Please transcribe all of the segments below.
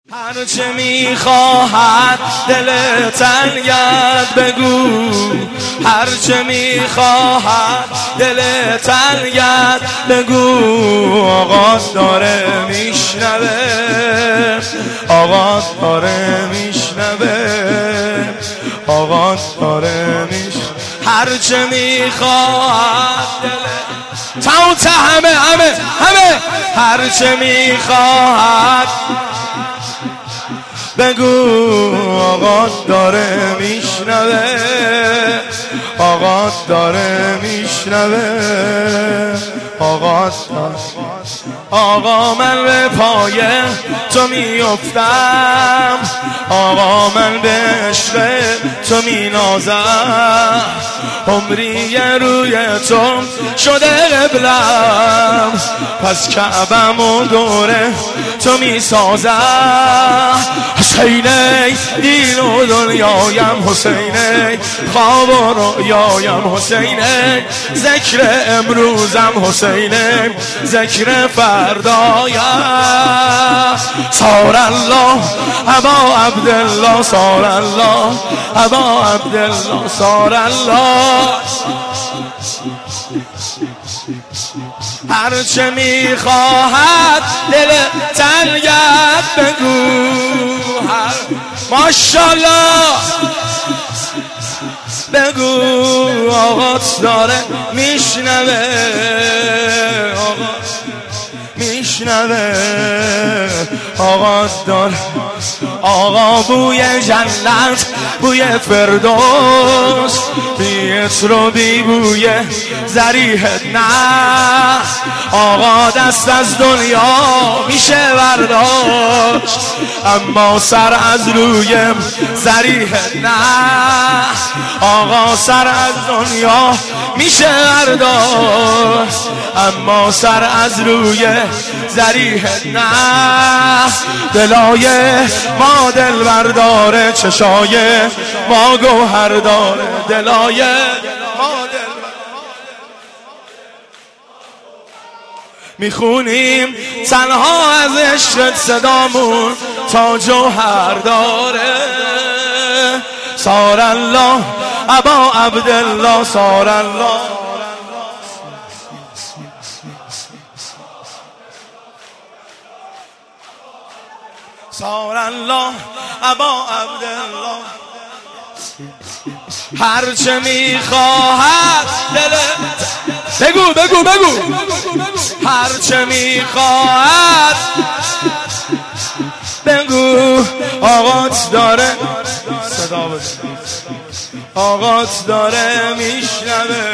هرچه میخواهد دل تنگت بگو، هرچه میخواهد دل تنگت بگو. آقا داره میشنوه، آقا داره میشنوه، آقا داره میشنوه. هرچه میخواهد دل تا همه هرچه میخواهد بگو. آقا داره میشنوه، آقا داره میشنوه، آقا داره. آقا من به پای تو میافتم، آقا من به عشق تو مینازم. عمری روی تو شده قبلم، پس کعبم و دوره تو میسازم. حسینی دین و دنیایم، حسینی خواب و رویایم، حسینی ذکر امروزم، حسینی ذکر فردایم. صار الله ابا عبدالله، صار الله ابا عبدالله، صار الله. هرچه میخواهد دل تنگت بگو. ماشاءالله بگو. آقات داره میشنوه، آقا میشنوه، آقا داره. آقا بوی جنت، بوی فردوس، بیت رو بی بوی زریحت نه. آقا دست از دنیا میشه برداشت، اما سر از روی زریحت نه. آقا سر از دنیا میشه برداشت، اما سر از روی زریحت نه. دلای ما دل برداره، چشای ما گوهر داره. دلای ما دل میخونیم تنها از عشقت، صدامون تا جوهر داره. صار الله ابا عبدالله، صار الله. صار الله ابا عبدالله. هرچه میخواهد دل بگو هرچه میخواهد بگو. آقات داره صدا بده، آقات داره میشنوه.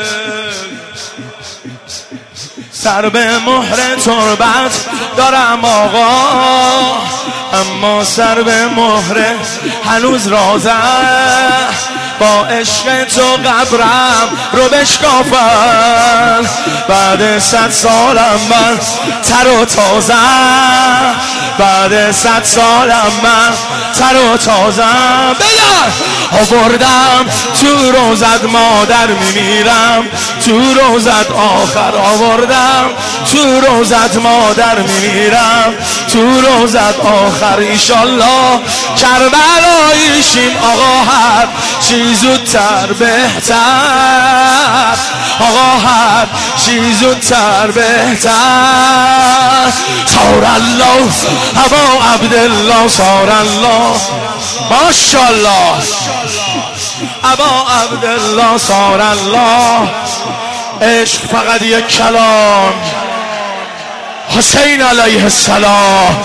سر به مهر تربت دارم آقا، اما سر به مهر هنوز رازه. با عشق تو قبرم رو بشکافن، بعد 100 سالم من تر و تازه، بعد 100 سالم من تر و تازه. بگم آوردم تو روزت مادر میمیرم، تو روزت آخر آوردم، تو روزت مادر میمیرم، تو روزت آخر. ایشالله کربلاییشیم آقا، هر چی زودتر بهتر، آقا هر چی زودتر بهتر. صار الله ابا عبدالله، صار الله. ماشاءالله ابا عبدالله، صار الله. عشق فقط یک کلام، حسین علیه السلام.